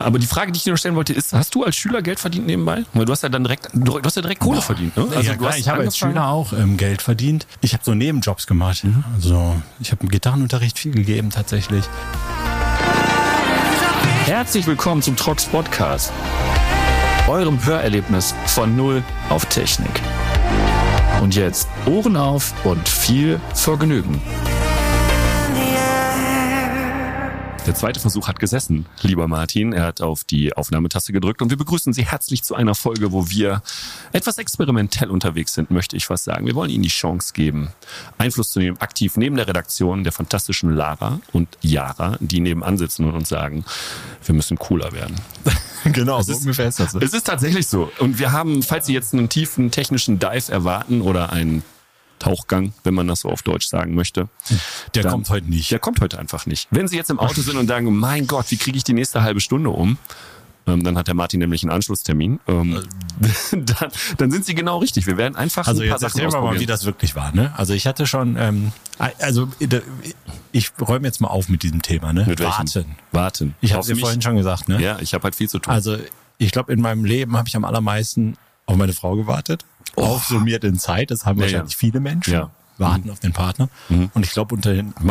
Aber die Frage, die ich dir noch stellen wollte, ist, hast du als Schüler Geld verdient nebenbei? Weil du hast ja dann direkt Kohle verdient, ne? Also ich habe als Schüler auch Geld verdient. Ich habe so Nebenjobs gemacht. Also ich habe Gitarrenunterricht viel gegeben tatsächlich. Herzlich willkommen zum Trox Podcast, eurem Hörerlebnis von Null auf Technik. Und jetzt Ohren auf und viel Vergnügen. Der zweite Versuch hat gesessen, lieber Martin. Er hat auf die Aufnahmetaste gedrückt und wir begrüßen Sie herzlich zu einer Folge, wo wir etwas experimentell unterwegs sind, möchte ich fast sagen. Wir wollen Ihnen die Chance geben, Einfluss zu nehmen, aktiv neben der Redaktion der fantastischen Lara und Yara, die nebenan sitzen und uns sagen, wir müssen cooler werden. Genau, so ungefähr ist das. Es ist tatsächlich so. Und wir haben, falls Sie jetzt einen tiefen technischen Dive erwarten oder einen Tauchgang, wenn man das so auf Deutsch sagen möchte. Der kommt heute nicht. Der kommt heute einfach nicht. Wenn Sie jetzt im Auto sind und sagen, mein Gott, wie kriege ich die nächste halbe Stunde um? Dann hat der Martin nämlich einen Anschlusstermin. Dann sind Sie genau richtig. Wir werden einfach also ein paar jetzt Sachen erzählen wir mal, wie das wirklich war. Ne? Also ich hatte schon, ich räume jetzt mal auf mit diesem Thema. Ne? Mit Warten. Ich habe es dir vorhin schon gesagt. Ne? Ja, ich habe halt viel zu tun. Also ich glaube, in meinem Leben habe ich am allermeisten auf meine Frau gewartet. Aufsummiert in Zeit, das haben wahrscheinlich viele Menschen. Ja. Warten auf den Partner. Und ich glaube, unter den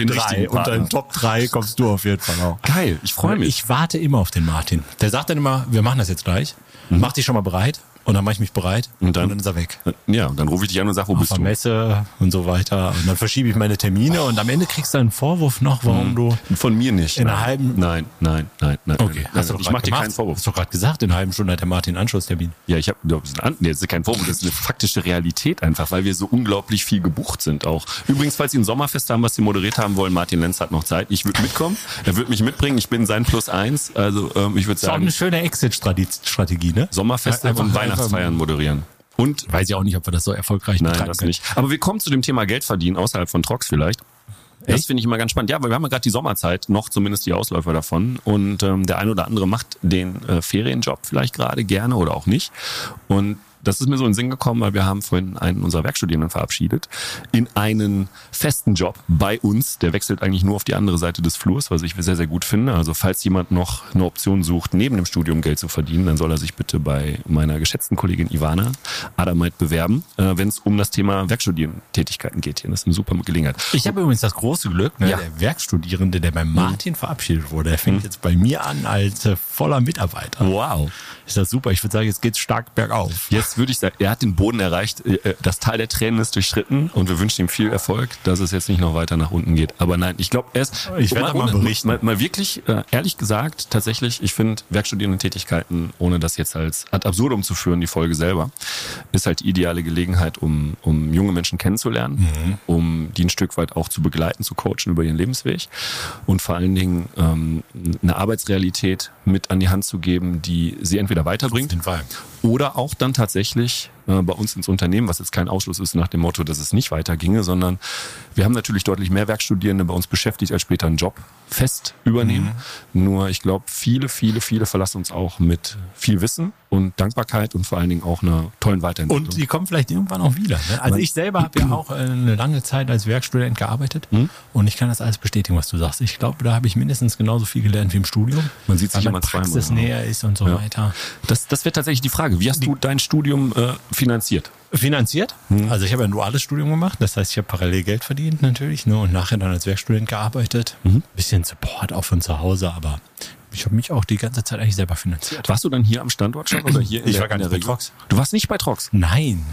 Top 3 kommst du auf jeden Fall auch. Geil, ich freue mich. Ich warte immer auf den Martin. Der sagt dann immer, wir machen das jetzt gleich. Mach dich schon mal bereit. Und dann mache ich mich bereit und dann ist er weg. Ja, und dann rufe ich dich an und sag, wo bist du? Auf der Messe und so weiter. Und dann verschiebe ich meine Termine und am Ende kriegst du einen Vorwurf noch, warum du... Von mir nicht. In einer halben... Nein. Okay, ich mach dir keinen Vorwurf. Hast du doch gerade gesagt, in einer halben Stunde hat der Martin einen Anschlusstermin. Ja, das ist kein Vorwurf, das ist eine faktische Realität einfach, weil wir so unglaublich viel gebucht sind auch. Übrigens, falls Sie ein Sommerfest haben, was Sie moderiert haben wollen, Martin Lenz hat noch Zeit. Ich würde mitkommen, er wird mich mitbringen, ich bin sein +1. Also ich würde sagen... Das ist auch eine schöne Exit-Strategie, ne? Sommerfeste und Weihnachtsfeiern moderieren. Und weiß ich auch nicht, ob wir das so erfolgreich betreiben können. Nicht. Aber wir kommen zu dem Thema Geld verdienen außerhalb von Trox vielleicht. Das finde ich immer ganz spannend. Ja, weil wir haben ja gerade die Sommerzeit, noch zumindest die Ausläufer davon. Und der eine oder andere macht den Ferienjob vielleicht gerade gerne oder auch nicht. Und das ist mir so in den Sinn gekommen, weil wir haben vorhin einen unserer Werkstudierenden verabschiedet in einen festen Job bei uns. Der wechselt eigentlich nur auf die andere Seite des Flurs, was ich sehr, sehr gut finde. Also falls jemand noch eine Option sucht, neben dem Studium Geld zu verdienen, dann soll er sich bitte bei meiner geschätzten Kollegin Ivana Adamait bewerben, wenn es um das Thema Werkstudierendentätigkeiten geht. Hier. Das ist eine super Gelegenheit. Ich habe übrigens das große Glück, ne, der Werkstudierende, der bei Martin verabschiedet wurde, der fängt jetzt bei mir an als voller Mitarbeiter. Wow. Ist das super. Ich würde sagen, jetzt geht's stark bergauf. Jetzt würde ich sagen, er hat den Boden erreicht, das Tal der Tränen ist durchschritten und wir wünschen ihm viel Erfolg, dass es jetzt nicht noch weiter nach unten geht. Aber nein, ich glaube, ich werde mal berichten. Mal wirklich, ehrlich gesagt, tatsächlich, ich finde Werkstudierendentätigkeiten, ohne das jetzt als ad absurdum zu führen, die Folge selber, ist halt die ideale Gelegenheit, um junge Menschen kennenzulernen, um die ein Stück weit auch zu begleiten, zu coachen über ihren Lebensweg und vor allen Dingen eine Arbeitsrealität mit an die Hand zu geben, die sie entweder weiterbringt oder auch dann tatsächlich bei uns ins Unternehmen, was jetzt kein Ausschluss ist nach dem Motto, dass es nicht weiterginge, sondern wir haben natürlich deutlich mehr Werkstudierende bei uns beschäftigt, als später einen Job fest übernehmen. Nur ich glaube, viele verlassen uns auch mit viel Wissen und Dankbarkeit und vor allen Dingen auch einer tollen Weiterentwicklung. Und die kommen vielleicht irgendwann auch wieder. Ne? Also ich selber habe ja auch eine lange Zeit als Werkstudent gearbeitet und ich kann das alles bestätigen, was du sagst. Ich glaube, da habe ich mindestens genauso viel gelernt wie im Studium. Man sieht sich immer zweimal. Praxisnäher ist und so weiter. Das wäre tatsächlich die Frage. Wie hast du dein Studium finanziert? Also ich habe ein duales Studium gemacht, das heißt, ich habe parallel Geld verdient natürlich, ne, und nachher dann als Werkstudent gearbeitet. Bisschen Support auch von zu Hause, aber ich habe mich auch die ganze Zeit eigentlich selber finanziert. Warst du dann hier am Standort schon oder hier ich war gar nicht bei Trox. Du warst nicht bei Trox? Nein.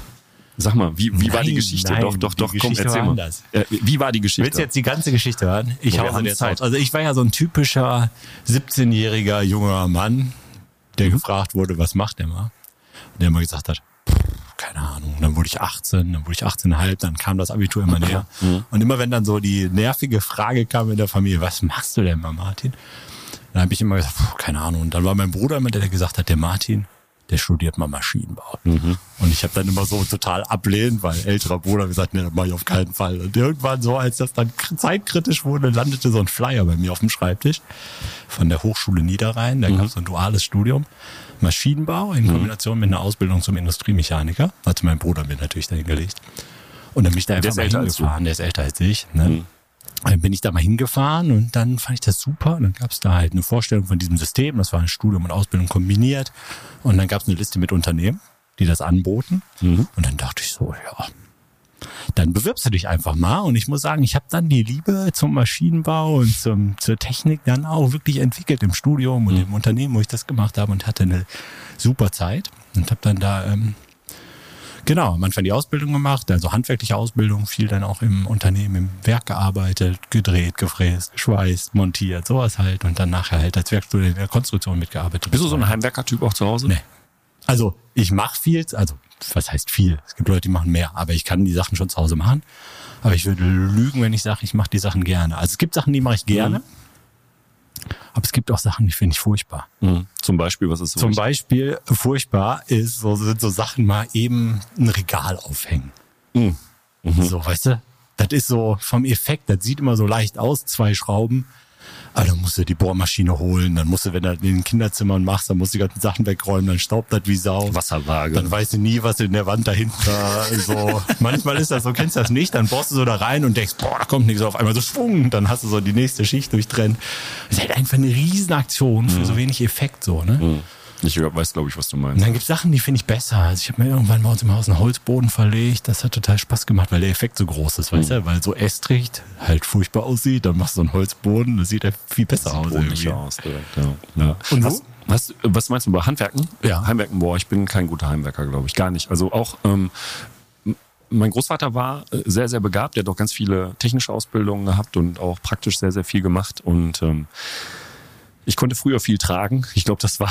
Sag mal, wie war die Geschichte? Nein, doch, komm, erzähl mal. Wie war die Geschichte? Willst du jetzt die ganze Geschichte hören? Ich hause dir jetzt raus. Also ich war ja so ein typischer 17-jähriger junger Mann, der gefragt wurde, was macht der mal? Und der immer gesagt hat, keine Ahnung, dann wurde ich 18, dann wurde ich 18,5, dann kam das Abitur immer näher. Und immer wenn dann so die nervige Frage kam in der Familie, was machst du denn mal, Martin? Dann habe ich immer gesagt, keine Ahnung. Und dann war mein Bruder immer der gesagt hat, der Martin, der studiert mal Maschinenbau. Und ich habe dann immer so total ablehnend, weil älterer Bruder gesagt, nee, das mache ich auf keinen Fall. Und irgendwann so, als das dann zeitkritisch wurde, landete so ein Flyer bei mir auf dem Schreibtisch von der Hochschule Niederrhein. Da gab es so ein duales Studium. Maschinenbau in Kombination mit einer Ausbildung zum Industriemechaniker. Hatte mein Bruder mir natürlich dahin gelegt. Und dann bin ich da einfach mal hingefahren. Der ist älter als ich. Ne? Dann bin ich da mal hingefahren und dann fand ich das super. Und dann gab es da halt eine Vorstellung von diesem System. Das war ein Studium und Ausbildung kombiniert. Und dann gab es eine Liste mit Unternehmen, die das anboten. Und dann dachte ich so, ja, dann bewirbst du dich einfach mal. Und ich muss sagen, ich habe dann die Liebe zum Maschinenbau und zur Technik dann auch wirklich entwickelt im Studium und im Unternehmen, wo ich das gemacht habe, und hatte eine super Zeit. Und habe dann da am Anfang die Ausbildung gemacht, also handwerkliche Ausbildung, viel dann auch im Unternehmen, im Werk gearbeitet, gedreht, gefräst, geschweißt, montiert, sowas halt. Und dann nachher halt als Werkstudent in der Konstruktion mitgearbeitet. Bist du so ein Heimwerker-Typ auch zu Hause? Nee. Also ich mache viel, also was heißt viel? Es gibt Leute, die machen mehr, aber ich kann die Sachen schon zu Hause machen. Aber ich würde lügen, wenn ich sage, ich mache die Sachen gerne. Also es gibt Sachen, die mache ich gerne. Aber es gibt auch Sachen, die finde ich furchtbar. Zum Beispiel, was ist so? Zum Beispiel furchtbar sind so Sachen, mal eben ein Regal aufhängen. So, weißt du? Das ist so vom Effekt, das sieht immer so leicht aus, 2 Schrauben. Aber dann musst du die Bohrmaschine holen, dann musst du, wenn du in den Kinderzimmern machst, dann musst du die ganzen Sachen wegräumen, dann staubt das wie Sau. Wasserwaage. Dann weißt du nie, was in der Wand dahinter so. Manchmal ist das so, kennst du das nicht, dann bohrst du so da rein und denkst, boah, da kommt nichts, auf einmal so Schwung, dann hast du so die nächste Schicht durchtrennt. Das ist halt einfach eine Riesenaktion für so wenig Effekt, so, ne? Ich weiß, glaube ich, was du meinst. Und dann gibt's Sachen, die finde ich besser. Also ich habe mir irgendwann bei uns im Haus einen Holzboden verlegt. Das hat total Spaß gemacht, weil der Effekt so groß ist, weißt du? Weil so Estrich halt furchtbar aussieht. Dann machst du so einen Holzboden, das sieht ja viel besser aus. Sieht aus direkt, ja. Und du? Was meinst du bei Handwerken? Ja. Heimwerken, ich bin kein guter Heimwerker, glaube ich. Gar nicht. Also auch mein Großvater war sehr, sehr begabt. Der hat auch ganz viele technische Ausbildungen gehabt und auch praktisch sehr, sehr viel gemacht. Und ich konnte früher viel tragen. Ich glaube, das war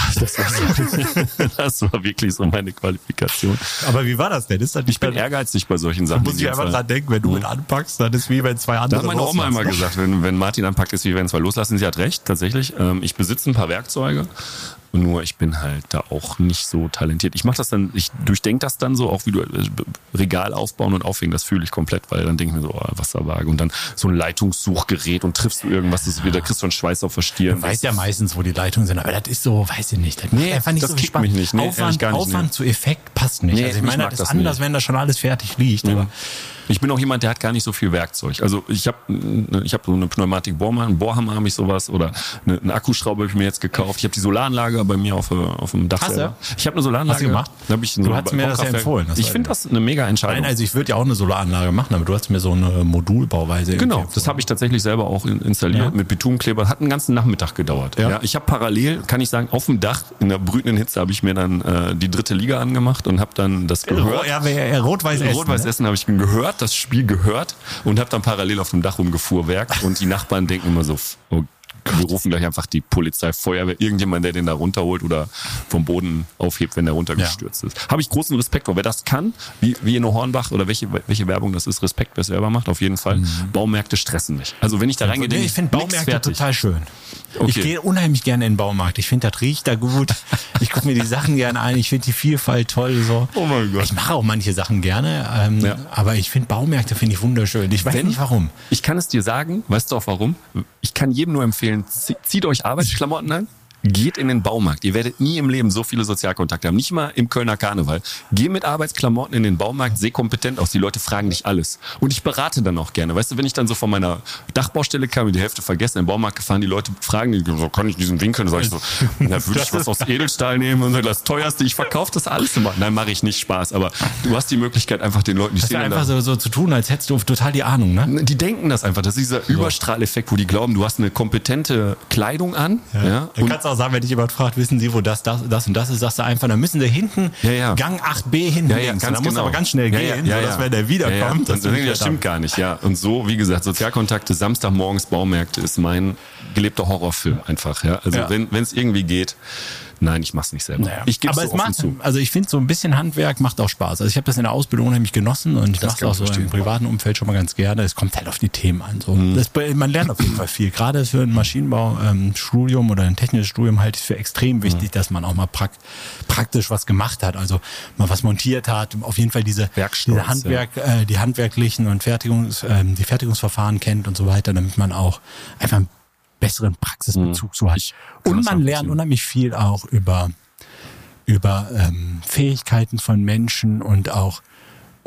wirklich so meine Qualifikation. Aber wie war das denn? Ich bin ehrgeizig bei solchen Sachen. Da muss ich einfach dran denken, wenn du ihn anpackst, dann ist wie wenn 2 andere loslassen. Da hat meine Oma einmal gesagt, wenn Martin anpackt, ist wie wenn 2 loslassen. Sie hat recht, tatsächlich. Ich besitze ein paar Werkzeuge. Nur ich bin halt da auch nicht so talentiert. Ich mache das dann, ich durchdenke das dann so, auch wie du Regal aufbauen und aufhängen, das fühle ich komplett, weil dann denke ich mir so, Wasserwaage und dann so ein Leitungssuchgerät und triffst du irgendwas, das wieder, kriegst du einen Schweiß auf der Stirn. Du weißt ja meistens, wo die Leitungen sind, aber das ist so, weiß ich nicht. Das macht einfach nicht das so kickt mich nicht. Nee, Aufwand zu Effekt passt nicht. Nee, also ich meine, das ist anders, wenn da schon alles fertig liegt. Aber ich bin auch jemand, der hat gar nicht so viel Werkzeug. Also ich habe so eine Pneumatik-Bohrhammer, einen Bohrhammer habe ich sowas oder eine Akkuschraube habe ich mir jetzt gekauft. Ich habe die Solaranlage bei mir auf dem Dach selber. Ich habe eine Solaranlage. Hast du gemacht? Du hast mir das ja empfohlen. Ich finde das eine mega Entscheidung. Nein, also ich würde ja auch eine Solaranlage machen, aber du hast mir so eine Modulbauweise Genau, das habe ich tatsächlich selber auch installiert mit Bitumenkleber. Hat einen ganzen Nachmittag gedauert. Ja. Ich habe parallel, kann ich sagen, auf dem Dach in der brütenden Hitze habe ich mir dann die 3. Liga angemacht und habe dann das gehört. Rot-Weiß Essen habe ich gehört. Das Spiel gehört und habe dann parallel auf dem Dach rumgefuhrwerkt und die Nachbarn denken immer so, oh, wir rufen gleich einfach die Polizei, Feuerwehr, irgendjemand, der den da runterholt oder vom Boden aufhebt, wenn der runtergestürzt ist. Habe ich großen Respekt vor. Wer das kann, wie in Hornbach oder welche Werbung das ist, Respekt, wer es selber macht, auf jeden Fall. Baumärkte stressen mich. Also wenn ich da reingehe, ich finde Baumärkte total schön. Okay. Ich gehe unheimlich gerne in den Baumarkt. Ich finde, das riecht da gut. Ich gucke mir die Sachen gerne an. Ich finde die Vielfalt toll. So. Oh mein Gott. Ich mache auch manche Sachen gerne, aber ich finde Baumärkte finde ich wunderschön. Ich weiß nicht warum. Ich kann es dir sagen, weißt du auch warum? Ich kann jedem nur empfehlen, zieht euch Arbeitsklamotten an. Geht in den Baumarkt. Ihr werdet nie im Leben so viele Sozialkontakte haben. Nicht mal im Kölner Karneval. Geh mit Arbeitsklamotten in den Baumarkt, seh kompetent aus. Die Leute fragen dich alles. Und ich berate dann auch gerne. Weißt du, wenn ich dann so von meiner Dachbaustelle kam und die Hälfte vergessen, in den Baumarkt gefahren, die Leute fragen, so, kann ich diesen Winkel? Dann sag ich so, da würde ich was aus Edelstahl nehmen und das teuerste. Ich verkaufe das alles immer. Nein, mache ich nicht, Spaß. Aber du hast die Möglichkeit, einfach den Leuten... Das ist einfach so zu tun, als hättest du total die Ahnung, ne? Die denken das einfach. Das ist dieser Überstrahleffekt, wo die glauben, du hast eine kompetente Kleidung an. Ja. Du kannst auch sagen, wenn dich jemand fragt, wissen Sie, wo das und das ist, sagst du einfach, dann müssen sie hinten Gang 8b hinten links. Dann muss aber ganz schnell gehen, sodass wenn der wiederkommt. Das stimmt gar nicht, ja. Und so, wie gesagt, Sozialkontakte, Samstagmorgens Baumärkte ist mein gelebter Horrorfilm einfach. Ja. Also wenn es irgendwie geht, nein, ich mach's nicht selber. Naja. Ich gebe es offen zu. Also ich finde, so ein bisschen Handwerk macht auch Spaß. Also ich habe das in der Ausbildung unheimlich genossen und ich mache es auch so im privaten Umfeld schon mal ganz gerne. Es kommt halt auf die Themen an. So. Man lernt auf jeden Fall viel. Gerade für ein Maschinenbau-Studium oder ein technisches Studium halte ich es für extrem wichtig, dass man auch mal praktisch was gemacht hat. Also mal was montiert hat. Auf jeden Fall diese Handwerk, die handwerklichen und die Fertigungsverfahren kennt und so weiter, damit man auch einfach einen besseren Praxisbezug so hat. Und man lernt unheimlich viel auch über Fähigkeiten von Menschen und auch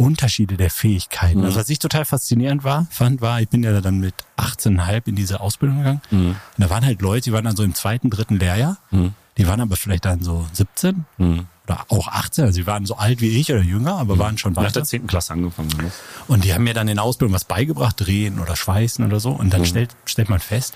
Unterschiede der Fähigkeiten. Also was ich total faszinierend fand, ich bin ja dann mit 18,5 in diese Ausbildung gegangen. Und da waren halt Leute, die waren dann so im 2., 3. Lehrjahr. Die waren aber vielleicht dann so 17 oder auch 18. Also die waren so alt wie ich oder jünger, aber waren schon weiter. Nach der 10. Klasse angefangen. Ne? Und die haben mir dann in der Ausbildung was beigebracht, drehen oder schweißen oder so. Und dann stellt man fest,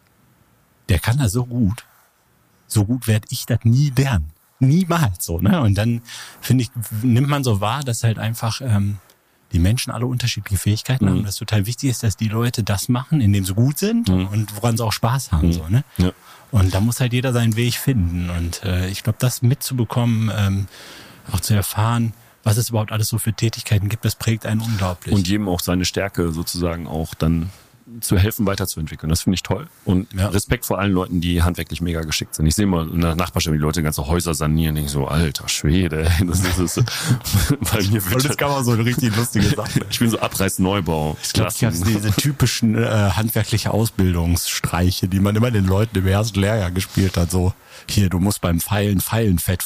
der kann das so gut. So gut werde ich das nie lernen. Niemals so, ne? Und dann, finde ich, nimmt man so wahr, dass halt einfach die Menschen alle unterschiedliche Fähigkeiten haben. Und das total wichtig ist, dass die Leute das machen, in dem sie gut sind und woran sie auch Spaß haben. So, ne? Ja. Und da muss halt jeder seinen Weg finden. Und ich glaube, das mitzubekommen, auch zu erfahren, was es überhaupt alles so für Tätigkeiten gibt, das prägt einen unglaublich. Und jedem auch seine Stärke sozusagen auch dann zu helfen, weiterzuentwickeln. Das finde ich toll. Und Respekt vor allen Leuten, die handwerklich mega geschickt sind. Ich sehe mal in der Nachbarschaft, wie die Leute ganze Häuser sanieren, denke so, alter Schwede, ey, das ist bei mir und das kann man so eine richtig lustige Sache. Ich bin so Abreiß-Neubau. Ich glaube, ich habe diese typischen handwerkliche Ausbildungsstreiche, die man immer den Leuten im ersten Lehrjahr gespielt hat. So, hier, du musst beim Pfeilenfett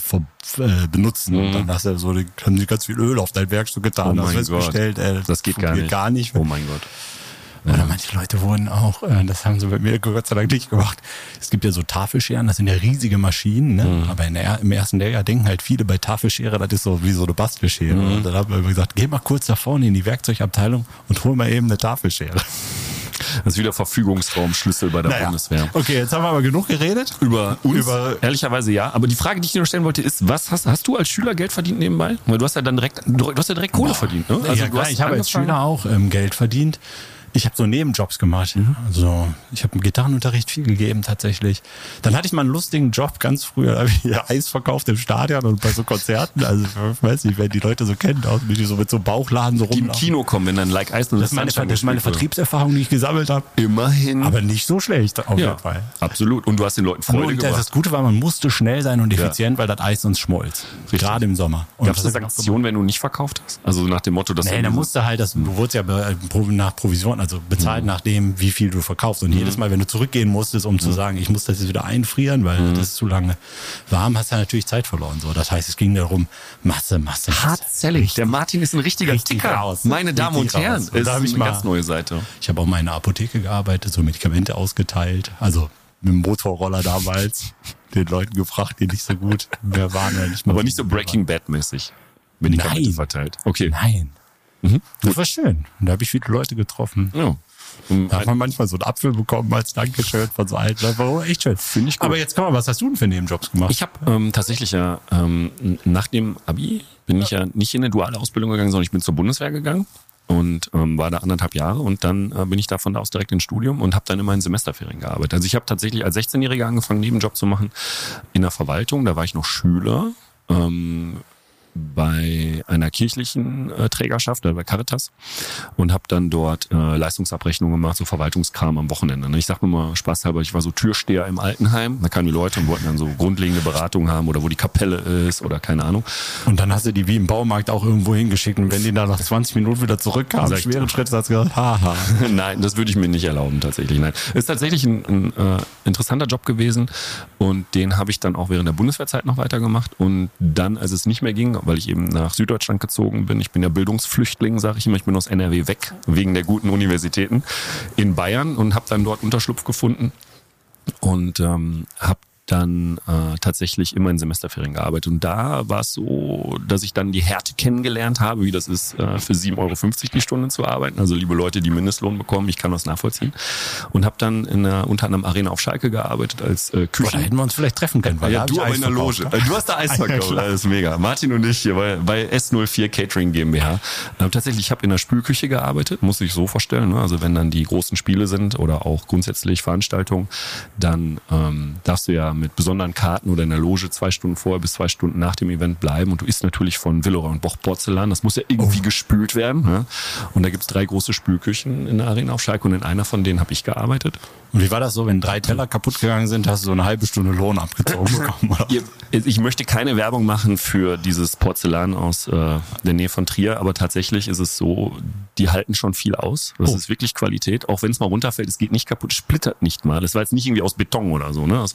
benutzen. Und dann hast du haben sie ganz viel Öl auf dein Werkstück getan. Oh mein Gott. Bestellt, das geht gar nicht. Oh mein Gott. Oder manche Leute wurden auch, das haben sie bei mir Gott sei Dank nicht gemacht. Es gibt ja so Tafelscheren, das sind ja riesige Maschinen, ne? Aber im ersten Lehrjahr denken halt viele bei Tafelschere, das ist so wie so eine Bastelschere. Und dann haben wir immer gesagt, geh mal kurz da vorne in die Werkzeugabteilung und hol mal eben eine Tafelschere. Das ist wieder Verfügungsraumschlüssel bei der Bundeswehr. Okay, jetzt haben wir aber genug geredet. Über uns? Ehrlicherweise ja. Aber die Frage, die ich dir noch stellen wollte, ist, was hast du als Schüler Geld verdient nebenbei? Weil du hast ja dann direkt Kohle verdient, ne? Also ja, ich habe als Schüler auch Geld verdient. Ich habe so Nebenjobs gemacht. Also ich habe Gitarrenunterricht viel gegeben tatsächlich. Dann hatte ich mal einen lustigen Job ganz früh. Da habe ich Eis verkauft im Stadion und bei so Konzerten. Also ich weiß nicht, wer die Leute so kennt, auch wie die so mit so einem Bauchladen so rumlaufen. Die im Kino kommen, wenn dann Like Eis und das ist meine Vertriebserfahrung, die ich gesammelt habe. Immerhin. Aber nicht so schlecht auf jeden Fall. Absolut. Und du hast den Leuten Freude gemacht. Das Gute war, man musste schnell sein und effizient, weil das Eis sonst schmolz. Richtig. Gerade im Sommer. Gab es eine Sanktion, wenn du nicht verkauft hast? Also nach dem Motto, dass da musste halt, du wurdest ja nach Provision, also bezahlt nach dem, wie viel du verkaufst. Und jedes Mal, wenn du zurückgehen musstest, um zu sagen, ich muss das jetzt wieder einfrieren, weil das ist zu lange warm, hast du natürlich Zeit verloren. So, das heißt, es ging darum, Masse. Hard Selling. Der Martin ist ein richtiger Ticker. Raus. Meine Damen und Herren, ist da eine ganz neue Seite. Ich habe auch mal in einer Apotheke gearbeitet, so Medikamente ausgeteilt. Also mit dem Motorroller damals. Den Leuten gefragt, die nicht so gut mehr waren. Aber nicht so Breaking Bad-mäßig. Medikamente verteilt. Okay. Nein. Das war schön. Und da habe ich viele Leute getroffen. Ja. Da hat man manchmal so einen Apfel bekommen als Dankeschön von so alten. Das war echt schön. Finde ich gut. Aber jetzt komm mal, was hast du denn für Nebenjobs gemacht? Ich habe tatsächlich nach dem Abi bin ich ja nicht in eine duale Ausbildung gegangen, sondern ich bin zur Bundeswehr gegangen und war da 1,5 Jahre und dann bin ich da von da aus direkt ins Studium und habe dann immer in Semesterferien gearbeitet. Also ich habe tatsächlich als 16-Jähriger angefangen, Nebenjob zu machen in der Verwaltung. Da war ich noch Schüler. Bei einer kirchlichen Trägerschaft, bei Caritas, und habe dann dort Leistungsabrechnungen gemacht, so Verwaltungskram am Wochenende. Ich sag mir mal spaßhalber, ich war so Türsteher im Altenheim. Da kamen die Leute und wollten dann so grundlegende Beratungen haben oder wo die Kapelle ist oder keine Ahnung. Und dann hast du die wie im Baumarkt auch irgendwo hingeschickt und wenn die dann nach 20 Minuten wieder zurückkamen, schweren Schritt, hast du gesagt, haha. Nein, das würde ich mir nicht erlauben tatsächlich. Nein, ist tatsächlich ein interessanter Job gewesen und den habe ich dann auch während der Bundeswehrzeit noch weitergemacht und dann, als es nicht mehr ging, weil ich eben nach Süddeutschland gezogen bin. Ich bin ja Bildungsflüchtling, sage ich immer. Ich bin aus NRW weg, wegen der guten Universitäten in Bayern und habe dann dort Unterschlupf gefunden und habe dann tatsächlich immer in Semesterferien gearbeitet. Und da war es so, dass ich dann die Härte kennengelernt habe, wie das ist, für 7,50 € die Stunde zu arbeiten. Also liebe Leute, die Mindestlohn bekommen, ich kann das nachvollziehen. Und habe dann in der unter anderem Arena auf Schalke gearbeitet als Küchen. Da hätten wir uns vielleicht treffen können. Weil ja, du aber in der Loge. Du hast da Eis verkauft. Ja, das ist mega. Martin und ich hier bei S04 Catering GmbH. Tatsächlich, ich habe in der Spülküche gearbeitet, muss ich so vorstellen. Ne? Also wenn dann die großen Spiele sind oder auch grundsätzlich Veranstaltungen, dann darfst du ja mit besonderen Karten oder in der Loge 2 Stunden vorher bis 2 Stunden nach dem Event bleiben. Und du isst natürlich von Willeroy und Boch Porzellan. Das muss ja irgendwie gespült werden. Ne? Und da gibt's 3 große Spülküchen in der Arena auf Schalke und in einer von denen habe ich gearbeitet. Und wie war das so, wenn 3 Teller kaputt gegangen sind, hast du so eine halbe Stunde Lohn abgezogen bekommen? Oder? Ich möchte keine Werbung machen für dieses Porzellan aus der Nähe von Trier, aber tatsächlich ist es so, die halten schon viel aus. Das ist wirklich Qualität. Auch wenn es mal runterfällt, es geht nicht kaputt, es splittert nicht mal. Das war jetzt nicht irgendwie aus Beton oder so, ne? Das war wirklich gut.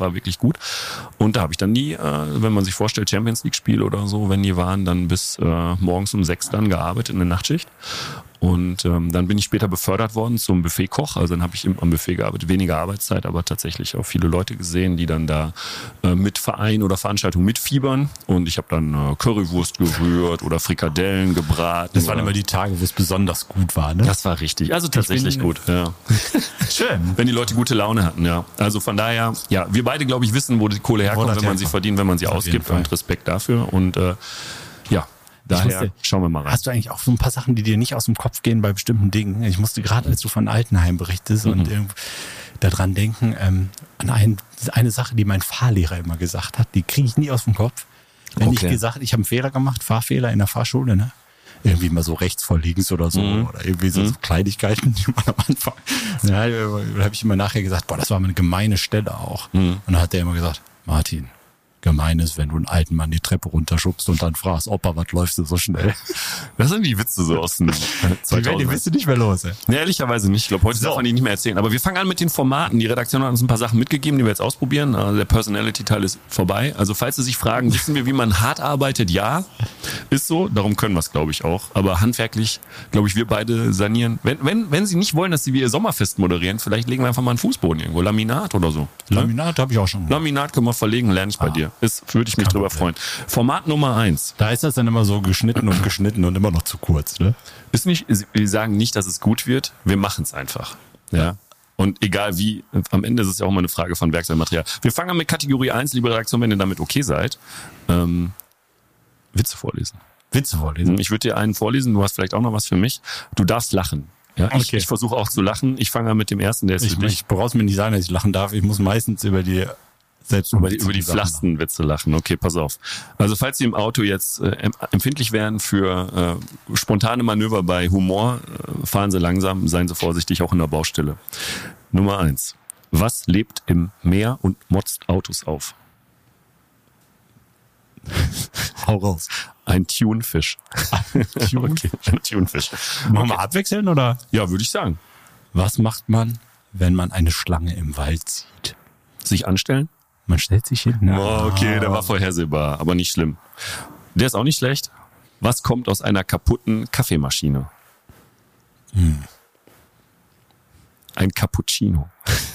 gut. Und da habe ich dann die, wenn man sich vorstellt, Champions League Spiele oder so, wenn die waren, dann bis morgens um 6 dann gearbeitet in der Nachtschicht. Und dann bin ich später befördert worden zum Buffetkoch. Also dann habe ich am Buffet gearbeitet, weniger Arbeitszeit, aber tatsächlich auch viele Leute gesehen, die dann da mit Verein oder Veranstaltung mitfiebern. Und ich habe dann Currywurst gerührt oder Frikadellen gebraten. Das waren immer die Tage, wo es besonders gut war, ne? Das war richtig. Also tatsächlich gut, ja. Schön. Wenn die Leute gute Laune hatten, ja. Also von daher, ja, wir beide, glaube ich, wissen, wo die Kohle herkommt, wenn man sie verdient, wenn man sie ausgibt. Und Respekt dafür. Und ja. Daher schauen wir mal rein. Hast du eigentlich auch so ein paar Sachen, die dir nicht aus dem Kopf gehen bei bestimmten Dingen? Ich musste gerade, als du von Altenheim berichtest und daran denken, an eine Sache, die mein Fahrlehrer immer gesagt hat, die kriege ich nie aus dem Kopf. Wenn ich habe einen Fehler gemacht, Fahrfehler in der Fahrschule, ne? Irgendwie mal so rechts vor links oder so, oder irgendwie so Kleinigkeiten, die man am Anfang, da habe ich immer nachher gesagt, boah, das war mal eine gemeine Stelle auch. Und dann hat der immer gesagt, Martin, gemein ist, wenn du einen alten Mann die Treppe runterschubst und dann fragst, Opa, was läufst du so schnell? Das sind die Witze so aus den 2000. Die Witze nicht mehr los, ey. Nee, ehrlicherweise nicht. Ich glaube, heute darf man die nicht mehr erzählen. Aber wir fangen an mit den Formaten. Die Redaktion hat uns ein paar Sachen mitgegeben, die wir jetzt ausprobieren. Der Personality-Teil ist vorbei. Also falls Sie sich fragen, wissen wir, wie man hart arbeitet? Ja, ist so. Darum können wir es, glaube ich, auch. Aber handwerklich, glaube ich, wir beide sanieren. Wenn Sie nicht wollen, dass Sie wie Ihr Sommerfest moderieren, vielleicht legen wir einfach mal einen Fußboden irgendwo. Laminat oder so. Laminat habe ich auch schon gemacht. Laminat können wir verlegen, lerne ich bei dir. Würde ich mich drüber freuen. Format Nummer 1. Da ist das dann immer so geschnitten und immer noch zu kurz, ne? Ist nicht, wir sagen nicht, dass es gut wird. Wir machen es einfach. Ja. Und egal wie, am Ende ist es ja auch mal eine Frage von Werkzeugmaterial. Wir fangen an mit Kategorie 1, liebe Redaktion, wenn ihr damit okay seid. Witze vorlesen. Witze vorlesen? Ich würde dir einen vorlesen, du hast vielleicht auch noch was für mich. Du darfst lachen. Ja, okay. Ich versuche auch zu lachen. Ich fange an mit dem ersten, der ist für dich. Ich brauch's mir nicht sagen, dass ich lachen darf. Ich muss meistens über die flachsten Witze lachen. Okay, pass auf. Also falls Sie im Auto jetzt empfindlich wären für spontane Manöver bei Humor, fahren Sie langsam, seien Sie vorsichtig, auch in der Baustelle. Nummer 1. Was lebt im Meer und motzt Autos auf? Hau raus. Ein Thunfisch. Okay, ein Thunfisch. Machen wir abwechseln, oder? Ja, würde ich sagen. Was macht man, wenn man eine Schlange im Wald sieht? Sich anstellen? Man stellt sich hin. Oh, okay, der war vorhersehbar, aber nicht schlimm. Der ist auch nicht schlecht. Was kommt aus einer kaputten Kaffeemaschine? Ein Cappuccino.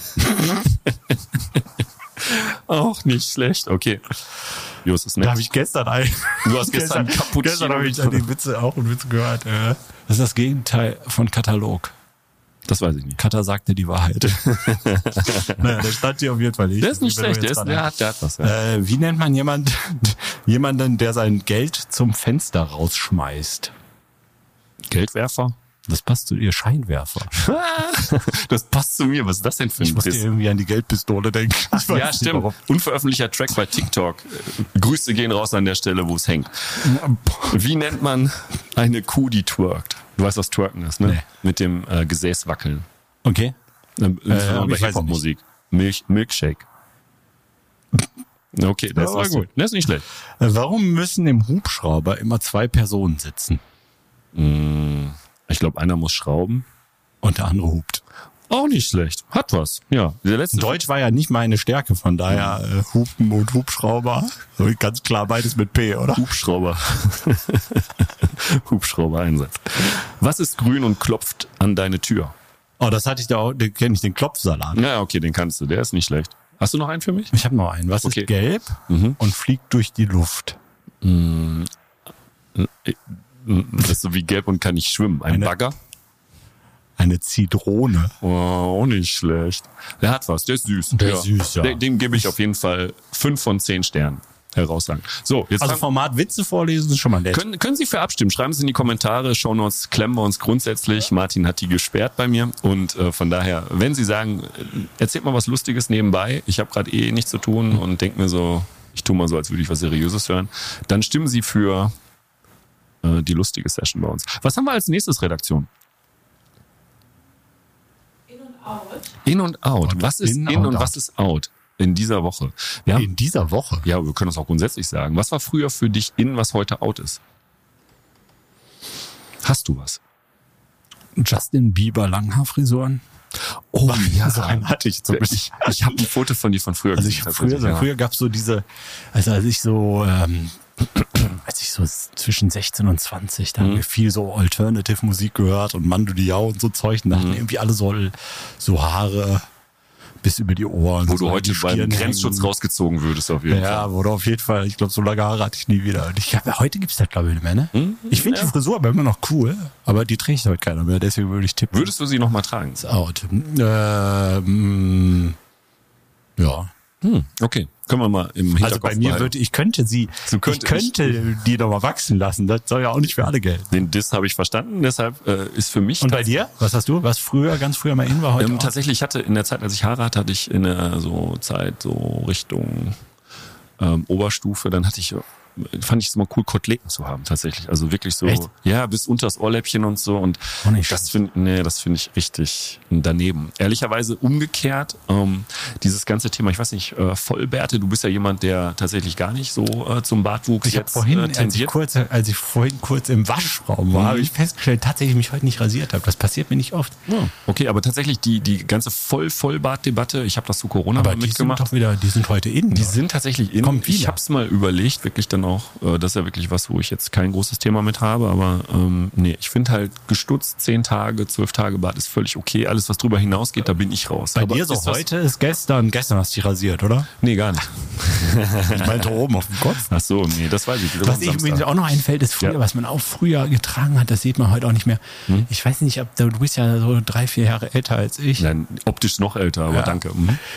Auch nicht schlecht. Okay. Jos ist nett. Da habe ich gestern Du hast gestern Cappuccino. Gestern habe ich die Witze auch einen Witz gehört. Das ist das Gegenteil von Katalog. Das weiß ich nicht. Kata sagte die Wahrheit. Naja, der stand hier auf jeden Fall nicht. Der ist nicht schlecht, der hat was. Ja. Wie nennt man jemanden, der sein Geld zum Fenster rausschmeißt? Geldwerfer? Das passt zu ihr, Scheinwerfer. Das passt zu mir. Was ist das denn für ein Ich musste irgendwie an die Geldpistole denken. Ja, stimmt. Warum. Unveröffentlichter Track bei TikTok. Grüße gehen raus an der Stelle, wo es hängt. Wie nennt man eine Kuh, die twerkt? Du weißt, was twerken ist, ne? Nee. Mit dem Gesäß wackeln. Okay. Bei Hip-Hop-Musik. Milkshake. Okay, das ist gut. Das ist nicht schlecht. Warum müssen im Hubschrauber immer 2 Personen sitzen? Ich glaube, einer muss schrauben. Und der andere hupt. Auch nicht schlecht. Hat was. Ja. Deutsch war ja nicht meine Stärke, von daher Hupen und Hubschrauber. So ganz klar beides mit P, oder? Hubschrauber. Hubschrauber-Einsatz. Was ist grün und klopft an deine Tür? Oh, das hatte ich da auch, den kenne ich, den Klopfsalat. Ja, okay, den kannst du. Der ist nicht schlecht. Hast du noch einen für mich? Ich habe noch einen. Was ist gelb und fliegt durch die Luft? Das ist so wie gelb und kann nicht schwimmen. Ein Bagger? Eine Zitrone. Oh, auch nicht schlecht. Der hat was, der ist süß. Der ist süß, ja. Dem gebe ich auf jeden Fall 5 von 10 Sternen. Herausragend. So, jetzt also Format Witze vorlesen ist schon mal nett. Können Sie für abstimmen? Schreiben Sie in die Kommentare, Shownotes klemmen wir uns grundsätzlich. Martin hat die gesperrt bei mir und von daher, wenn Sie sagen, erzählt mal was Lustiges nebenbei, ich habe gerade nichts zu tun und denke mir so, ich tue mal so, als würde ich was Seriöses hören, dann stimmen Sie für die lustige Session bei uns. Was haben wir als nächstes, Redaktion? In und out. In und out. Was ist in und was ist out? In dieser Woche. Ja. In dieser Woche? Ja, wir können das auch grundsätzlich sagen. Was war früher für dich in, was heute out ist? Hast du was? Justin Bieber Langhaarfrisuren? Oh ja, so einen hatte ich. So ich habe ein Foto von dir von früher gesehen. Früher gab es so diese, als ich so zwischen 16 und 20, da haben wir viel so Alternative Musik gehört und Mando Diao und so Zeug. Und da hatten irgendwie alle so Haare bis über die Ohren. Wo du heute beim Grenzschutz rausgezogen würdest auf jeden Fall. Ja, oder auf jeden Fall. Ich glaube, so lange Haare hatte ich nie wieder. Und heute gibt's das, glaube ich, nicht mehr, ne? Ich finde die Frisur aber immer noch cool, aber die trägt heute keiner mehr, deswegen würde ich tippen. Würdest du sie nochmal tragen? Das ist out. Ja. Okay, können wir mal im Hinterkopf Also bei mir ich könnte die doch mal wachsen lassen. Das soll ja auch nicht für alle gelten. Den Diss habe ich verstanden, deshalb ist für mich... Und bei dir? Was hast du? Was ganz früher mal in war, heute tatsächlich, ich hatte in der Zeit, als ich Haare hatte ich in der Zeit so Richtung Oberstufe, dann fand ich es immer cool, Koteletten zu haben tatsächlich. Also wirklich so, echt? Ja, bis unter das Ohrläppchen und so. Und das finde ich richtig daneben. Ehrlicherweise umgekehrt, dieses ganze Thema, ich weiß nicht, Vollbärte, du bist ja jemand, der tatsächlich gar nicht so zum Bartwuchs tendiert. Als ich vorhin kurz im Waschraum war, habe ich festgestellt, tatsächlich mich heute nicht rasiert habe. Das passiert mir nicht oft. Ja. Okay, aber tatsächlich die ganze Vollbart-Debatte, ich habe das zu Corona mal mitgemacht. Die sind heute in. Die sind tatsächlich in. Ich habe es mal überlegt, wirklich dann auch, das ist ja wirklich was, wo ich jetzt kein großes Thema mit habe, aber ich finde halt gestutzt 10 Tage, 12 Tage Bart ist völlig okay. Alles, was drüber hinausgeht, da bin ich raus. Bei dir so heute ist gestern hast du dich rasiert, oder? Nee, gar nicht. Ich meinte oben auf dem Kopf. Ach so, nee, das weiß ich. Was übrigens auch noch einfällt, ist früher, was man auch früher getragen hat, das sieht man heute auch nicht mehr. Ich weiß nicht, du bist ja so 3-4 Jahre älter als ich. Nein, optisch noch älter, aber danke.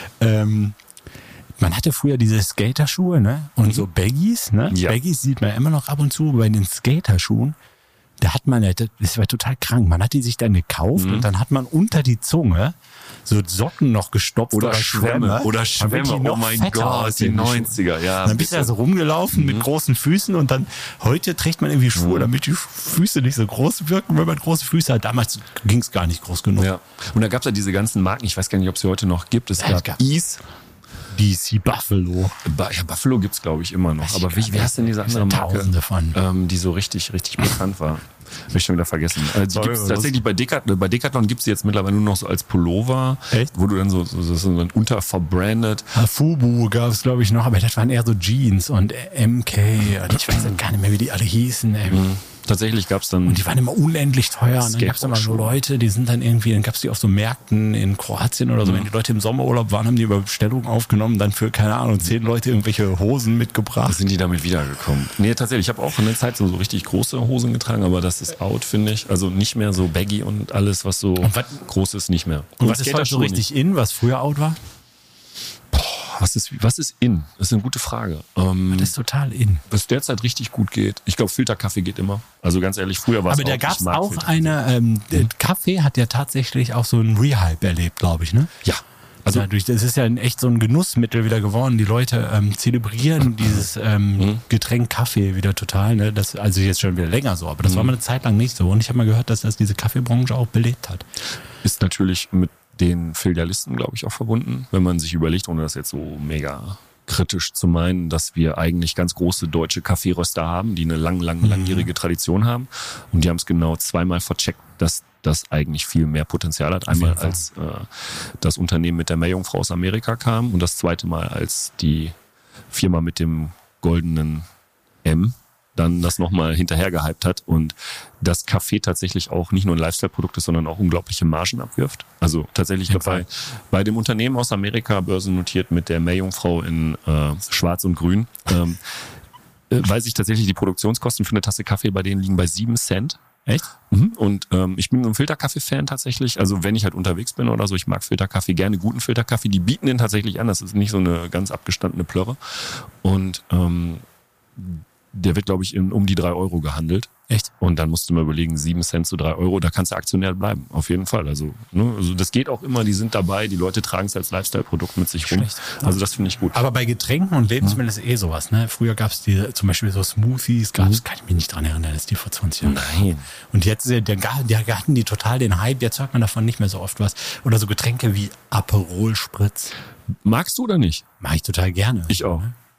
Man hatte früher diese Skaterschuhe, ne? Und so Baggies, ne? Ja. Baggies sieht man immer noch ab und zu. Bei den Skaterschuhen, da hat man, das war total krank. Man hat die sich dann gekauft und dann hat man unter die Zunge so Socken noch gestopft oder Schwämme. Oh mein Gott, die 90er, ja. Dann bist du da so rumgelaufen mit großen Füßen und dann heute trägt man irgendwie Schuhe, damit die Füße nicht so groß wirken, wenn man große Füße hat. Damals ging es gar nicht groß genug. Ja. Und da gab es ja diese ganzen Marken, ich weiß gar nicht, ob es sie heute noch gibt. Es gab Ease. DC Buffalo. Ja, Buffalo gibt's glaube ich immer noch. Aber wie heißt denn diese andere Marke, die so richtig bekannt war? Hab ich schon wieder vergessen. Die gibt's tatsächlich bei Decathlon. Bei Decathlon gibt's sie jetzt mittlerweile nur noch so als Pullover. Echt? Wo du dann so unterverbrandet. Fubu gab's glaube ich noch, aber das waren eher so Jeans und MK. Und ich weiß gar nicht mehr, wie die alle hießen. Tatsächlich gab's dann... Und die waren immer unendlich teuer. Und dann gab's immer so Leute, die sind dann dann gab's die auf so Märkten in Kroatien oder so. Wenn die Leute im Sommerurlaub waren, haben die über Bestellungen aufgenommen, dann für, keine Ahnung, 10 Leute irgendwelche Hosen mitgebracht. Sind die damit wiedergekommen? Nee, tatsächlich. Ich habe auch in der Zeit so richtig große Hosen getragen, aber das ist out, finde ich. Also nicht mehr so baggy und alles, was so groß ist, nicht mehr. Und was ist heute so richtig in, was früher out war? Was ist in? Das ist eine gute Frage. Das ist total in. Was derzeit richtig gut geht. Ich glaube, Filterkaffee geht immer. Also ganz ehrlich, früher war es auch... Aber da gab es auch eine... Kaffee hat ja tatsächlich auch so einen Rehype erlebt, glaube ich, ne? Ja. Also das ist ja echt so ein Genussmittel wieder geworden. Die Leute zelebrieren dieses Getränk Kaffee wieder total. Ne? Das also jetzt schon wieder länger so, aber das war mal eine Zeit lang nicht so. Und ich habe mal gehört, dass das diese Kaffeebranche auch belebt hat. Ist natürlich mit den Filialisten, glaube ich, auch verbunden, wenn man sich überlegt, ohne das jetzt so mega kritisch zu meinen, dass wir eigentlich ganz große deutsche Kaffeeröster haben, die eine langjährige Tradition haben. Und die haben es genau 2-mal vercheckt, dass das eigentlich viel mehr Potenzial hat. Einmal als das Unternehmen mit der Meerjungfrau aus Amerika kam und das zweite Mal als die Firma mit dem goldenen M dann das nochmal hinterher gehypt hat und das Kaffee tatsächlich auch nicht nur ein Lifestyle-Produkt ist, sondern auch unglaubliche Margen abwirft. Also tatsächlich bei dem Unternehmen aus Amerika, börsennotiert mit der Meerjungfrau in Schwarz und Grün, weiß ich tatsächlich, die Produktionskosten für eine Tasse Kaffee bei denen liegen bei 7 Cent. Echt? Und ich bin so ein Filterkaffee-Fan tatsächlich. Also wenn ich halt unterwegs bin oder so, ich mag Filterkaffee gerne, guten Filterkaffee. Die bieten den tatsächlich an. Das ist nicht so eine ganz abgestandene Plörre. Und der wird, glaube ich, um die 3 Euro gehandelt. Echt? Und dann musst du mal überlegen, 7 Cent zu 3 Euro, da kannst du Aktionär bleiben. Auf jeden Fall. Also das geht auch immer, die sind dabei, die Leute tragen es als Lifestyle-Produkt mit sich rum. Also das finde ich gut. Aber bei Getränken und Lebensmitteln ist sowas, ne? Früher gab es zum Beispiel so Smoothies, kann ich mich nicht dran erinnern, das ist die vor 20 Jahren. Nein. Und jetzt hatten die total den Hype, jetzt hört man davon nicht mehr so oft was. Oder so Getränke wie Aperol Spritz. Magst du oder nicht? Mag ich total gerne. Ich auch.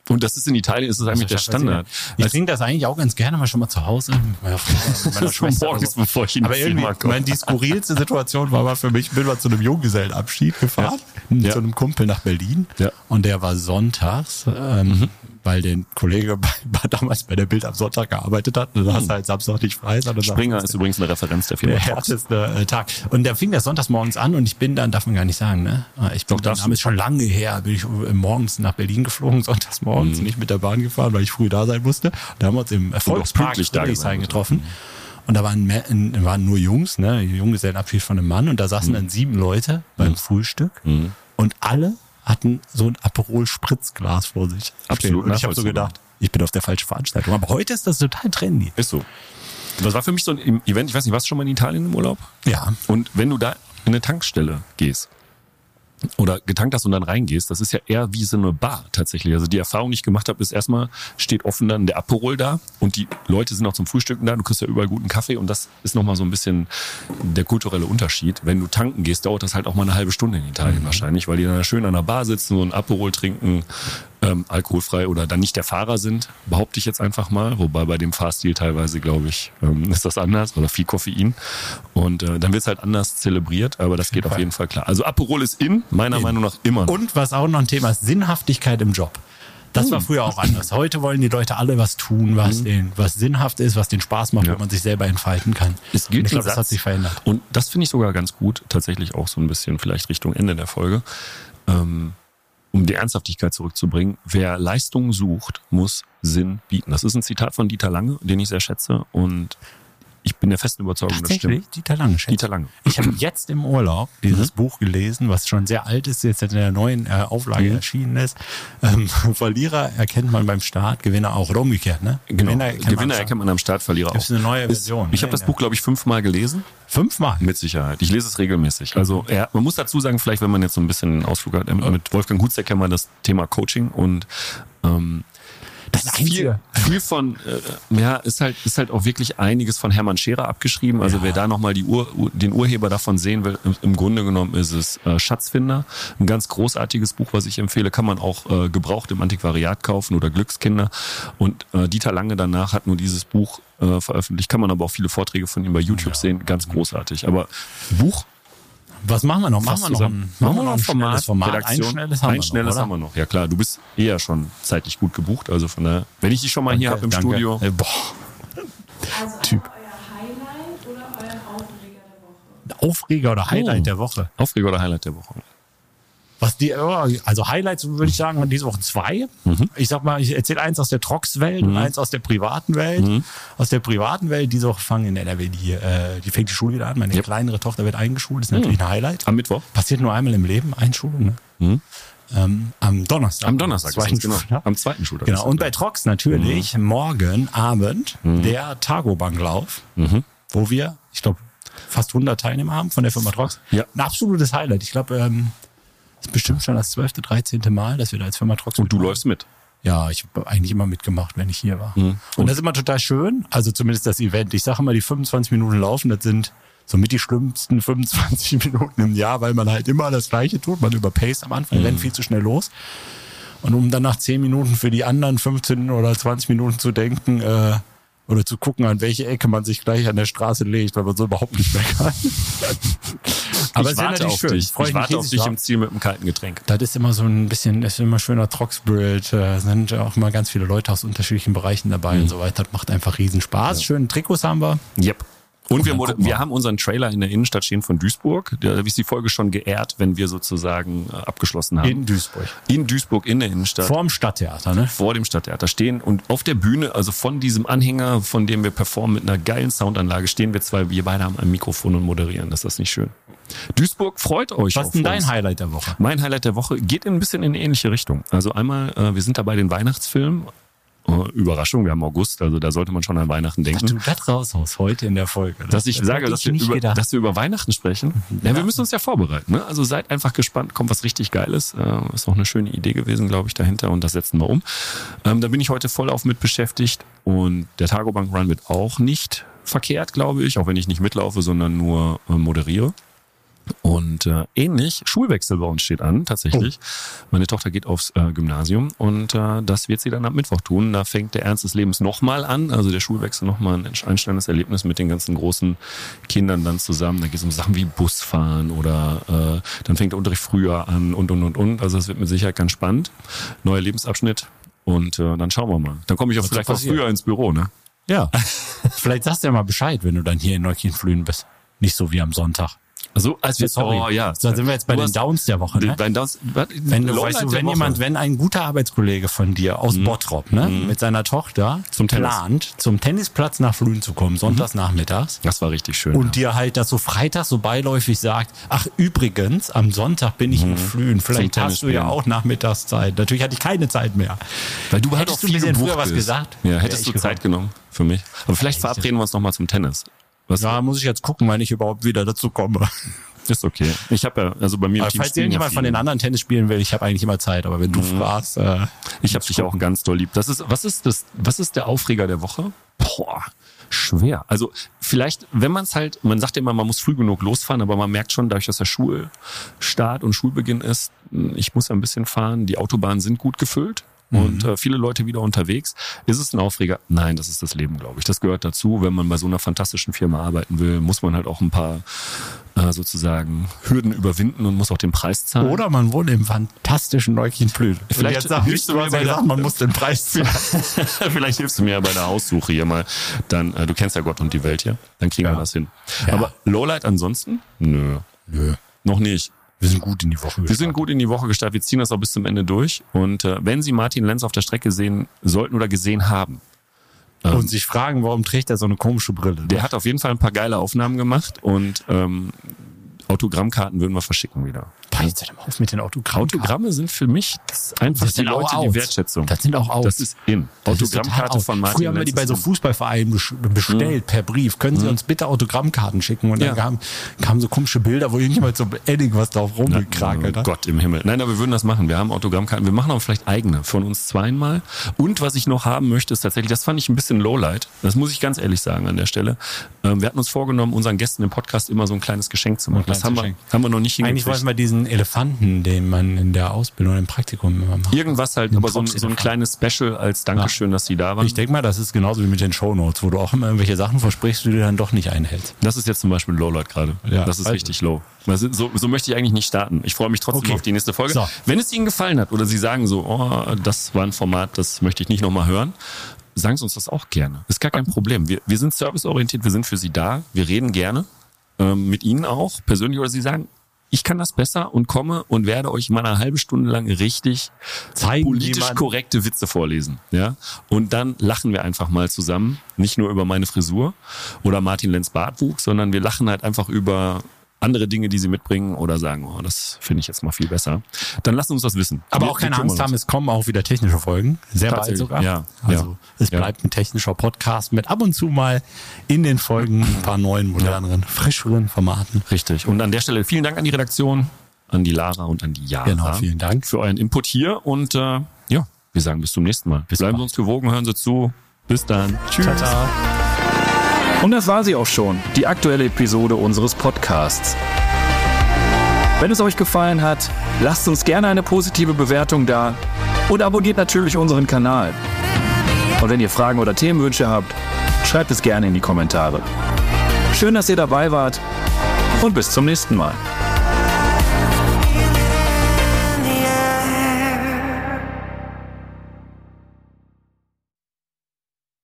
Und das ist in Italien, ist es eigentlich der Standard. Ich trinke das eigentlich auch ganz gerne mal schon mal zu Hause mit meiner Frau, mit meiner Schwester. Morgens, bevor ich in aber irgendwie, die skurrilste Situation war für mich, ich bin mal zu einem Junggesellenabschied gefahren, zu einem Kumpel nach Berlin. Ja. Und der war sonntags, weil der Kollege damals bei der Bild am Sonntag gearbeitet hat. Und dann hast du halt Samstag nicht frei. Springer ist übrigens eine Referenz der Firma. Der härteste Tag. Und der fing das sonntags morgens an und ich bin dann, darf man gar nicht sagen, ne? Ich bin dann, ist schon lange her, bin ich morgens nach Berlin geflogen, sonntags morgens, nicht mit der Bahn gefahren, weil ich früh da sein musste. Da haben wir uns im Volkspark Friedrichshain getroffen. Und da waren nur Jungs, ne? Junggesellenabschied von einem Mann. Und da saßen dann 7 Leute beim Frühstück. Und alle hatten so ein Aperol-Spritzglas vor sich. Absolut. Und ich habe so gedacht, ich bin auf der falschen Veranstaltung. Aber heute ist das total trendy. Ist so. Das war für mich so ein Event, ich weiß nicht, warst du schon mal in Italien im Urlaub? Ja. Und wenn du da in eine Tankstelle gehst oder getankt hast und dann reingehst, das ist ja eher wie so eine Bar tatsächlich. Also die Erfahrung, die ich gemacht habe, ist erstmal steht offen dann der Aperol da und die Leute sind auch zum Frühstücken da. Du kriegst ja überall guten Kaffee und das ist nochmal so ein bisschen der kulturelle Unterschied. Wenn du tanken gehst, dauert das halt auch mal eine halbe Stunde in Italien wahrscheinlich, weil die dann schön an der Bar sitzen, so ein Aperol trinken, alkoholfrei oder dann nicht der Fahrer sind, behaupte ich jetzt einfach mal. Wobei bei dem Fahrstil teilweise, glaube ich, ist das anders oder viel Koffein. Und dann wird es halt anders zelebriert, aber das geht auf jeden Fall klar. Also Aperol ist meiner Meinung nach immer noch. Und was auch noch ein Thema ist, Sinnhaftigkeit im Job. Das war früher auch anders. Heute wollen die Leute alle was tun, was sinnhaft ist, was den Spaß macht, wo man sich selber entfalten kann. Es gilt, ich glaube, das hat sich verändert. Und das finde ich sogar ganz gut, tatsächlich auch so ein bisschen vielleicht Richtung Ende der Folge. Um die Ernsthaftigkeit zurückzubringen, wer Leistung sucht, muss Sinn bieten. Das ist ein Zitat von Dieter Lange, den ich sehr schätze und ich bin der festen Überzeugung, das stimmt. Dieter Lange, schätze. Dieter Lange. Ich habe jetzt im Urlaub dieses Buch gelesen, was schon sehr alt ist, jetzt in der neuen Auflage erschienen ist. Verlierer erkennt man beim Start, Gewinner auch. Oder umgekehrt, ne? Genau. Gewinner erkennt man am Start, Verlierer auch. Das ist eine neue Version. Ich habe das Buch, glaube ich, 5-mal gelesen. 5-mal? Mit Sicherheit. Ich lese es regelmäßig. Also man muss dazu sagen, vielleicht, wenn man jetzt so ein bisschen einen Ausflug hat, mit Wolfgang Gutzek kennen wir das Thema Coaching und das ist viel von, ist halt auch wirklich einiges von Hermann Scherer abgeschrieben. Also wer da nochmal den Urheber davon sehen will, im Grunde genommen ist es Schatzfinder. Ein ganz großartiges Buch, was ich empfehle, kann man auch gebraucht im Antiquariat kaufen oder Glückskinder. Und Dieter Lange danach hat nur dieses Buch veröffentlicht. Kann man aber auch viele Vorträge von ihm bei YouTube sehen. Ganz großartig. Aber Buch. Was machen wir noch? Machen wir noch ein Format? Redaktion. Ein schnelles haben wir noch. Ja klar, du bist eher schon zeitlich gut gebucht. Also von daher, wenn ich dich schon mal hier habe im Studio. Also Typ. Euer Highlight oder euer Aufreger der Woche? Aufreger oder Highlight der Woche? Aufreger oder Highlight der Woche. Also Highlights würde ich sagen, waren diese Woche 2. Ich sag mal, ich erzähle eins aus der Trox-Welt und eins aus der privaten Welt. Aus der privaten Welt, diese Woche fangen in NRW die fängt die Schule wieder an. Meine kleinere Tochter wird eingeschult, das ist natürlich ein Highlight. Am Mittwoch? Passiert nur einmal im Leben, Einschulung, ne? Am Donnerstag. Am Donnerstag, genau. Am zweiten Schultag. Genau. Und bei Trox natürlich morgen Abend der Targobanklauf, wo wir, ich glaube, fast 100 Teilnehmer haben von der Firma Trox. Ja. Ein absolutes Highlight. Ich glaube, das ist bestimmt schon das 12., 13. Mal, dass wir da als Firma Trox Und du läufst mit? Ja, ich habe eigentlich immer mitgemacht, wenn ich hier war. Und das ist immer total schön, also zumindest das Event. Ich sage immer, die 25 Minuten laufen, das sind somit die schlimmsten 25 Minuten im Jahr, weil man halt immer das Gleiche tut. Man überpaced am Anfang, rennt viel zu schnell los. Und um dann nach 10 Minuten für die anderen 15 oder 20 Minuten zu denken, oder zu gucken, an welche Ecke man sich gleich an der Straße legt, weil man so überhaupt nicht mehr kann. Aber ich warte auf dich. Ich warte auf dich im Ziel mit einem kalten Getränk. Das ist immer so ein bisschen, das ist immer schöner Trox-Spirit. Da sind auch immer ganz viele Leute aus unterschiedlichen Bereichen dabei und so weiter. Das macht einfach riesen Spaß. Schöne Trikots haben wir. Yep. Und wir haben unseren Trailer in der Innenstadt stehen von Duisburg. Da ist die Folge schon geehrt, wenn wir sozusagen abgeschlossen haben. In Duisburg. In Duisburg, in der Innenstadt. Vor dem Stadttheater, ne? Vor dem Stadttheater stehen. Und auf der Bühne, also von diesem Anhänger, von dem wir performen mit einer geilen Soundanlage, stehen wir zwei. Wir beide haben ein Mikrofon und moderieren. Das ist nicht schön. Duisburg freut euch. Was ist denn dein Highlight der Woche? Mein Highlight der Woche geht ein bisschen in eine ähnliche Richtung. Also einmal, wir sind dabei den Weihnachtsfilm. Überraschung, wir haben August, also da sollte man schon an Weihnachten denken. Dass du das raushaust heute in der Folge. Dass ich sage, dass wir über Weihnachten sprechen. Ja, wir müssen uns ja vorbereiten. Ne? Also seid einfach gespannt, kommt was richtig Geiles. Ist auch eine schöne Idee gewesen, glaube ich, dahinter und das setzen wir um. Da bin ich heute voll auf mit beschäftigt und der Targobank Run wird auch nicht verkehrt, glaube ich, auch wenn ich nicht mitlaufe, sondern nur moderiere. Und ähnlich, Schulwechsel bei uns steht an, tatsächlich. Meine Tochter geht aufs Gymnasium und das wird sie dann ab Mittwoch tun. Da fängt der Ernst des Lebens nochmal an, also der Schulwechsel nochmal ein einschneidendes Erlebnis mit den ganzen großen Kindern dann zusammen. Da geht es um Sachen wie Busfahren oder dann fängt der Unterricht früher an und. Also das wird mit Sicherheit ganz spannend. Neuer Lebensabschnitt und dann schauen wir mal. Dann komme ich auch vielleicht auch früher ins Büro, ne? Ja. Vielleicht sagst du ja mal Bescheid, wenn du dann hier in Neukirchen-Flühen bist. Nicht so wie am Sonntag. Also, als wir, sorry. ja. So, sind wir jetzt bei den Downs der Woche, ne? Bei Downs, wenn ein guter Arbeitskollege von dir aus Bottrop, ne, mit seiner Tochter plant, zum Tennisplatz nach Flühen zu kommen, sonntags nachmittags. Das war richtig schön. Und dir halt das so freitags so beiläufig sagt, ach übrigens, am Sonntag bin ich in Flühen, vielleicht hast du ja auch Nachmittagszeit. Natürlich hatte ich keine Zeit mehr. Weil du halt hättest du ein bisschen früher was gesagt? Ja, hättest du Zeit genommen für mich. Aber vielleicht verabreden wir uns nochmal zum Tennis. Ja, muss ich jetzt gucken, wann ich überhaupt wieder dazu komme. Ist okay. Ich habe ja, also bei mir im Team falls irgendjemand von den anderen Tennis spielen will, ich habe eigentlich immer Zeit, aber wenn du fragst, ich habe dich auch ganz doll lieb. Was ist der Aufreger der Woche? Boah, schwer. Also vielleicht, wenn man es halt, man sagt ja immer, man muss früh genug losfahren, aber man merkt schon, dadurch, dass der Schulstart und Schulbeginn ist, ich muss ein bisschen fahren, die Autobahnen sind gut gefüllt. Und viele Leute wieder unterwegs. Ist es ein Aufreger? Nein, das ist das Leben, glaube ich. Das gehört dazu. Wenn man bei so einer fantastischen Firma arbeiten will, muss man halt auch ein paar sozusagen Hürden überwinden und muss auch den Preis zahlen. Oder man wohnt im fantastischen Neukirchen-Flühen. Vielleicht hilfst du mir bei der, man muss den Preis zahlen. Vielleicht hilfst du mir bei der Haussuche hier mal. Dann, du kennst ja Gott und die Welt hier. Dann kriegen wir das hin. Ja. Aber Lowlight ansonsten? Nö. Noch nicht. Wir sind gut in die Woche gestartet. Wir ziehen das auch bis zum Ende durch. Und wenn Sie Martin Lenz auf der Strecke sehen sollten oder gesehen haben. Und sich fragen, warum trägt er so eine komische Brille? Der hat auf jeden Fall ein paar geile Aufnahmen gemacht und Autogrammkarten würden wir verschicken wieder. Jetzt hör mal auf mit den Autogrammen. Autogramme sind für mich einfach die Leute die Wertschätzung. Das sind auch out. Das ist in. Autogrammkarte von Martin. Früher haben wir die bei so Fußballvereinen bestellt per Brief. Können Sie uns bitte Autogrammkarten schicken? Und dann kamen so komische Bilder, wo irgendjemand so Edding was drauf rumgekrakelt hat. Gott im Himmel. Nein, aber wir würden das machen. Wir haben Autogrammkarten. Wir machen auch vielleicht eigene von uns zweimal. Und was ich noch haben möchte, ist tatsächlich, das fand ich ein bisschen Lowlight. Das muss ich ganz ehrlich sagen an der Stelle. Wir hatten uns vorgenommen, unseren Gästen im Podcast immer so ein kleines Geschenk zu machen. Das haben wir noch nicht hingekriegt. Eigentlich wollten wir diesen Elefanten, den man in der Ausbildung im Praktikum immer macht. Irgendwas halt, aber so ein kleines Special als Dankeschön, dass Sie da waren. Ich denke mal, das ist genauso wie mit den Shownotes, wo du auch immer irgendwelche Sachen versprichst, die du dann doch nicht einhältst. Das ist jetzt zum Beispiel ein Lowlight gerade. Ja, das ist richtig low. So möchte ich eigentlich nicht starten. Ich freue mich trotzdem auf die nächste Folge. So. Wenn es Ihnen gefallen hat oder Sie sagen so, oh, das war ein Format, das möchte ich nicht nochmal hören, sagen Sie uns das auch gerne. Ist gar kein Problem. Wir sind serviceorientiert, wir sind für Sie da, wir reden gerne mit Ihnen auch persönlich oder Sie sagen, ich kann das besser und komme und werde euch mal eine halbe Stunde lang richtig politisch korrekte Witze vorlesen. Ja? Und dann lachen wir einfach mal zusammen. Nicht nur über meine Frisur oder Martin Lenz Bartwuchs, sondern wir lachen halt einfach über andere Dinge, die sie mitbringen oder sagen, oh, das finde ich jetzt mal viel besser. Dann lasst uns das wissen. Aber auch keine Angst haben, es kommen auch wieder technische Folgen. Sehr bald sogar. Ja, es bleibt ein technischer Podcast mit ab und zu mal in den Folgen ein paar neuen, moderneren, frischeren Formaten. Richtig. Und an der Stelle vielen Dank an die Redaktion, an die Lara und an die Jara. Genau, vielen Dank. Für euren Input hier und wir sagen bis zum nächsten Mal. Bleiben Sie uns gewogen, hören Sie zu. Bis dann. Tschüss. Ciao, ciao. Und das war sie auch schon, die aktuelle Episode unseres Podcasts. Wenn es euch gefallen hat, lasst uns gerne eine positive Bewertung da und abonniert natürlich unseren Kanal. Und wenn ihr Fragen oder Themenwünsche habt, schreibt es gerne in die Kommentare. Schön, dass ihr dabei wart und bis zum nächsten Mal.